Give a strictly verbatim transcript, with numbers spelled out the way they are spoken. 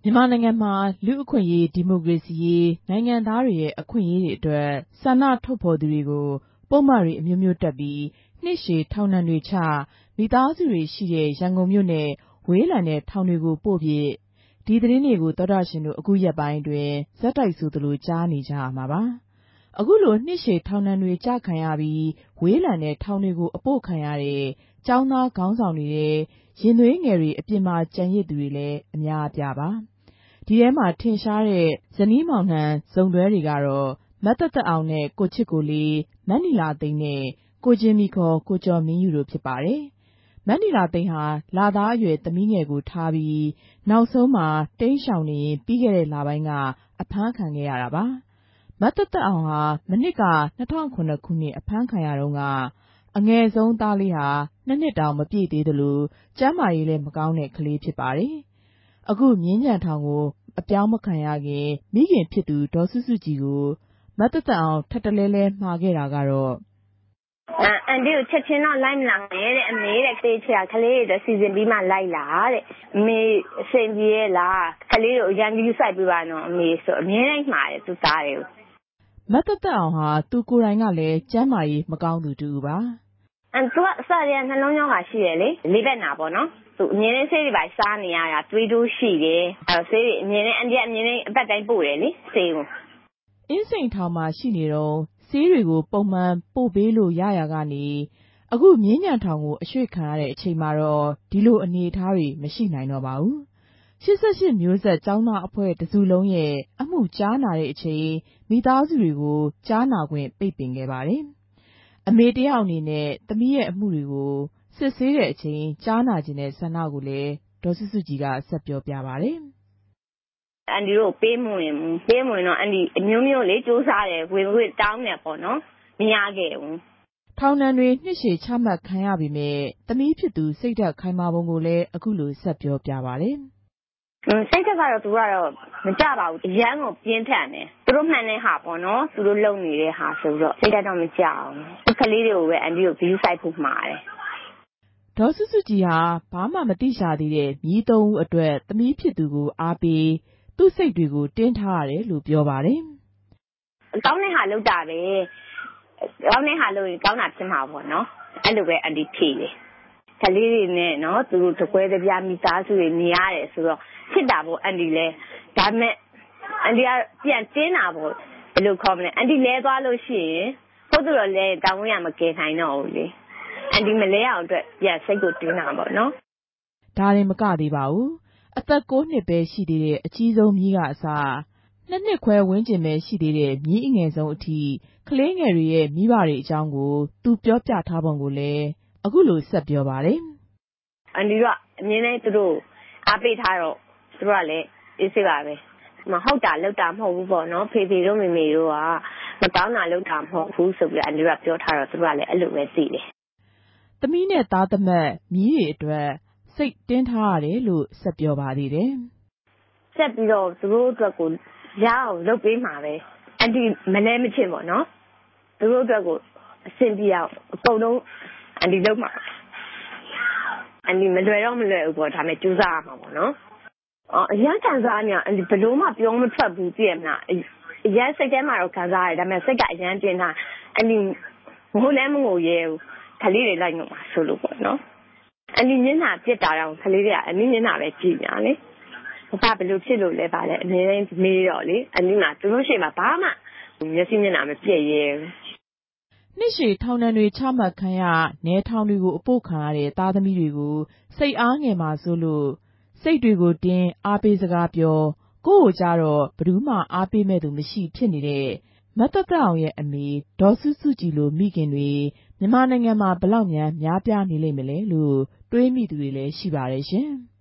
မြန်မာနိုင်ငံမှာလူ့အခွင့်အရေးဒီမိုကရေစီရေးနိုင်ငံသားတွေရဲ့အခွင့်အရေးတွေအတွက်ဆန္ဒထုတ်ဖော်သူတွေကိုပုဒ်မတွေအမျိုးမျိုးတက်ပြီးနှစ်ရှည်ထောင်ဒဏ်တွေချမိသားစုတွေရှိတဲ့ရန်ကုန်မြို့နယ်ဝေးလံတဲ့ထောင်တွေကိုပို့ပစ်ဒီသတင်းတွေကိုသောတာရှင်တို့အခုရက်ပိုင်းတွင်ဇက်တိုက်ဆိုသလိုကြားနေကြရမှာပါအခုလိုနှစ်ရှည်ထောင်ဒဏ်တွေကျခံရပြီးဝေးလံတဲ့ထောင်တွေကိုအပို့ခံရတဲ့ကျောင်းသားခေါင်းဆောင်တွေရဲ့ရင်သွေးငယ်တွေအပြင်မှာကြံရစ်သူတွေလည်းအများအပြားပါဒီထဲမှာထင်ရှားတဲ့ဇနီးမောင်နှံဇုံတွဲတွေကတော့မသက်သက်အောင်နဲ့ကိုချစ်ကိုလေးမတ်နီလာသိန်းနဲ့ကိုချင်းမီခေါ်ကိုကျော်မင်းယူတို့ဖြစ်ပါတယ်မတ်နီလာသိန်းဟာလသားအရွယ်သမီးငယ်ကိုထားပြီးနောက်ဆုံးမှာတိမ်းရှောင်နေရင်ပြီးခဲ့တဲ့လပိုင်းကအဖမ်းခံခဲ့ရတာပါမသက်သက်အောင်ဟာမနှစ်က၂၀၀၈ခုနှစ်အဖမ်းခံရတုန်းကအငယ်ဆုံးသားလေးဟာနှစ်နှစ်တောင်မပြည့်သေးသလိုကျန်းမာရေးလည်းမကောင်းတဲ့ကလေးဖြစ်ပါတယ်အခုမြင်းခြံထောင်ကိုအပြောင်းမခံရခင်မိခင်ဖြစ်သူဒေါ်စုစုကြည်ကိုမသက်သက်အောင်ထပ်တလဲလဲမှာခဲ့တာကတော့အန်တီကိုချက်ချင်းတော့လိုက်မလာနဲ့တဲ့အမေတဲ့တေးချာကလေးတွေစီစဉ်ပြီးမှလိုက်လာတဲ့အမေအဆင်ပြေရဲ့လားကလေးတို့အရန်ကြီးစိုက်ပြပါနော်အမေဆိုအမြဲတမ်းမှာတယ်သူသားတွေကိုမသက်သက်အောင်ဟာသူကိုယ်တိုင်ကလည်းကျန်းမာရေးမကောင်းသူတူပါအန်သူကအစရနှလုံးရောဂါရှိတယ်လေလေးဘက်နာပေါ့နော်သူအမြဲတမ်းဆေးတွေပါစားနေရတာသွေးတိုးရှိတယ်အဲဆေးတွေအမြဲတမ်းအန်တီကအမြဲတမ်းအပတ်တိုင်းပို့တယ်လေဆေးကိုအင်းစိန်ထောင်မှာရှိနေတော့ဆေးတွေကိုပုံမှန်ပို့ပေးလို့ရရကနေအခုမြင်းညံထောင်ကိုအရွှေ့ခံရတဲ့အချိန်မှာတော့ဒီလိုအနေအထားတွေမရှိနိုင်တော့ပါဘူးရှစ်ဆယ့်ရှစ်မျိုးဆက်ကျောင်းသားအဖွဲ့တစုလုံးရဲ့အမှုကြားနာတဲ့အချိန်မိသားစုတွေကိုကြားနာခွင့်ပိတ်ပင်ခဲ့ပါတယ်အမေတယောက်အနေနဲ့သမီးရဲ့အမှုတွေကိုစစ်ဆေးတဲ့အချိန်ကြားနာခြင်းတဲ့ဆန္ဒကိုလည်းဒေါ်စုစုကြည်ကဆက်ပြောပြပါတယ်အန်ဒီတို့ပေးမဝင်ဘူးပေးမဝင်တော့အန်ဒီအမျိုးမျိုးလေးစူးစားတယ်ဝင်ဝင်တောင်းတယ်ပေါ့နော်မရခဲ့ဘူးထောင်ဒဏ်တွေနှစ်ရှည်ချမှတ်ခံရပေမဲ့သမီးဖြစ်သူစိတ်ဓာတ်ခိုင်မာပုံကိုလည်းအခုလိုဆက်ပြောပြပါတယ်စိတ်ဓာတ်ကတော့သူကတော့မကြပါဘူးအရန်ကိုပြင်းထန်တယ်သူတို့မှန်တဲ့ဟာပေါ့နော်သူတို့လုံနေတဲ့ဟာဆိုတော့စိတ်ဓာတ်တော့မကြအောင်ကလေးတွေကိုပဲအန်ဒီကိုဘီယူဆိုင်ဖို့မှာတယ်ဒေါ်စုစုကြည်ဟာဘာမှမသိရှာသေးတဲ့မြီးသုံးဦးအတွက်သမီးဖြစ်သူကိုအားပေးသူ့စိတ်တွေကိုတင်းထားရတယ်လို့ပြောပါတယ်ကောင်းတဲ့ဟာလုပ်တာပဲကောင်းတဲ့ဟာလုပ်ရင်ကောင်းတာဖြစ်မှာပေါ့နော်အဲ့လိုပဲအန်တီဖြေတယ်ကလေးတွေနဲ့နော်သူတို့တကွဲတပြားမိသားစုတွေနေရတယ်ဆိုတော့ဖြစ်တာပေါ့အန်တီလဲဒါမဲ့အန်တီကပြန်တင်းတာပေါ့ဘယ်လိုခေါ်မလဲအန်တီလဲသွားလို့ရှိရင်ဟုတ်သူတော့လဲတောင်းဝင်ရမကယ်နိုင်တော့ဘူးလေအန်တီမလဲအောင်အတွက်ပြန်စိတ်ကိုတင်းတာပေါ့နော်ဒါရင်မကသေးပါဘူးအသက်ကိုးနှစ်ပဲရှိသေးတဲ့အကြီးဆုံးမြီးကအစားနှစ်နှစ်ခွဲဝန်းကျင်ပဲရှိသေးတဲ့မြီးအငယ်ဆုံးအထိကလေးငယ်တွေရဲ့မိဘတွေအကြောင်းကိုသူပြောပြထားပုံကိုလည်းအခုလိုဆက်ပြောပါတယ်အန်ဒီကအမြင်နဲ့သူတို့အားပေးထားတော့သူတို့ကလည်းအေးစိပါပဲမဟုတ်တာလောက်တာမဟုတ်ဘူးပေါ့နော်ဖေဖေတို့မေမေတို့ကမကောင်းတာလောက်တာမဟုတ်ဘူးဆိုပြီးအန်ဒီကပြောထားတော့သူတို့ကလည်းအဲ့လိုပဲသိတယ်သမီးနဲ့သားသမက်မြီးတွေအတွက်စိတ်တင်းထားရတယ်လို့ဆက်ပြောပါသေးတယ်ဆက်ပြီးတော့သူတို့အတွက်ကိုရအောင်လုပ်ပေးမှာပဲအန်တီမလဲမချင်ပေါ့နော်သူတို့အတွက်ကိုအဆင်ပြေအောင်အကုန်လုံးအန်တီလုပ်မှာအန်တီမလွယ်တော့မလွယ်ဘူးပေါ့ဒါပေမဲ့ကြိုးစားရမှာပေါ့နော်အော်အရန်ခံစားနေအန်တီဘယ်လိုမှပြောမထွက်ဘူးသိရမလားအရန်စိတ်ထဲမှာတော့ခံစားရတယ်ဒါပေမဲ့စိတ်ကအရန်တင်းတာအန်တီငိုလည်းမငိုရဲဘူးခလေးတွေလိုက်ငိုမှာဆိုလို့ပေါ့နော်အန်တီမျက်နှာပြစ်တာတော့ခလေးတွေကအန်တီမျက်နှာပဲကြည့်ညာလေဘာဘယ်လိုဖြစ်လို့လဲပါလဲအမြဲတမ်းမေးတော့လေအန်တီကသူတို့ရှိမှဘာမှမျက်စိမျက်နှာမပြည့်ရဲဘူးနှစ်ရှည်ထောင်ဒဏ်တွေချမှတ်ခံရနဲထောင်တွေကိုအပို့ခံရတဲ့သားသမီးတွေကိုစိတ်အားငယ်မှာစိုးလို့စိတ်တွေကိုတင်းအားပေးစကားပြောကိုယ့်ကိုကြတော့ဘယ်သူမှအားပေးမဲ့သူမရှိဖြစ်နေတဲ့မသက်သက်အောင်ရဲ့အမေဒေါ်စုစုကြည်လိုမိခင်တွေမြန်မာနိုင်ငံမှာဘလောက်များများပြားနေလိမ့်မလဲလို့တွေးမိသူတွေလည်းရှိပါတယ်ရှင်